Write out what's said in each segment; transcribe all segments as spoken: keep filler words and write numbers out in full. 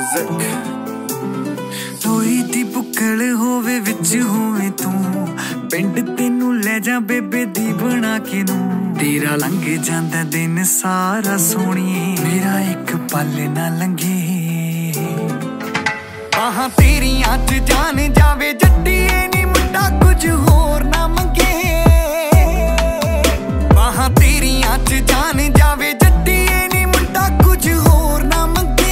लोई दी बुक्कल होवे विच होवे तू पिंड तेनू ले जा बेबे दी बना के नू तेरा लंघ जांदा दिन सारा सोहणिए मेरा एक पल ना लंघे आहां तेरियां च जान जावे जट्टीए नी मुंडा कुछ होर ना मंगे आहां तेरियां च जान जावे जट्टीए नी मुंडा कुछ होर ना मंगे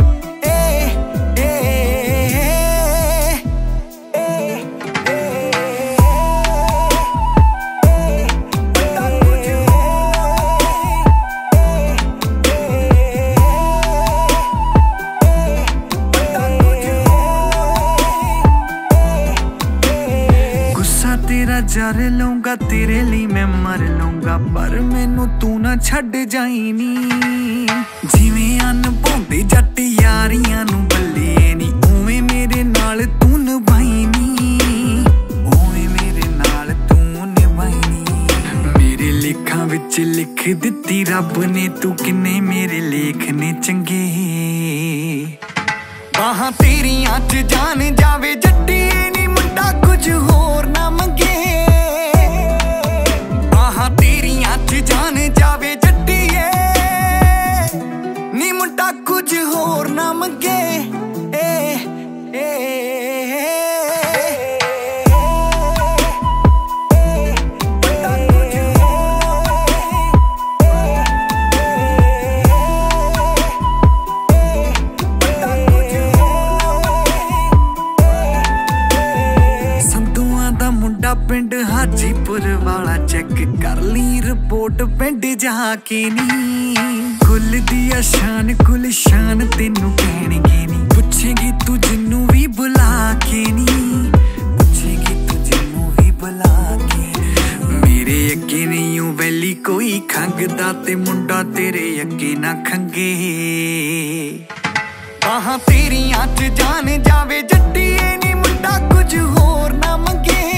तेरा जर लूंगा तेरे लिए मैं मर लूंगा पर मैनू तू ना छड़ जाई नी जिवें अनभौंदे जट यारियां नू बल्ले नी उवें मेरे नाल तू निभाई नी उवें मेरे नाल तू निभाई नी मेरे लेखां विच लिख दित्ती रब ने तू किन्ने मेरे लेख ने चंगे बाहां तेरियां च जान जावे जट्टीए नी मुंडा कुछ होर ना मंगे बाहां तेरियां च जान जावे जट्टीए नी मुंडा कुछ होर ना मंगे ए, ए, ए, ए, पिंड हाजीपुर वाला चेक कर ली रिपोर्ट पिंड जाके नी कुल दिया शान कुल शान तेनू कहणगे नी पुछेगी तू जिन्नू भी बुला के नी पुछेगी तू जिन्नू भी बुला के मेरे अगे नहीं वैली कोई खंगदा ते मुंडा तेरे अगे ना खंगे बाहां तेरियां च जान जावे जट्टीए नी मुंडा कुछ होर ना मंगे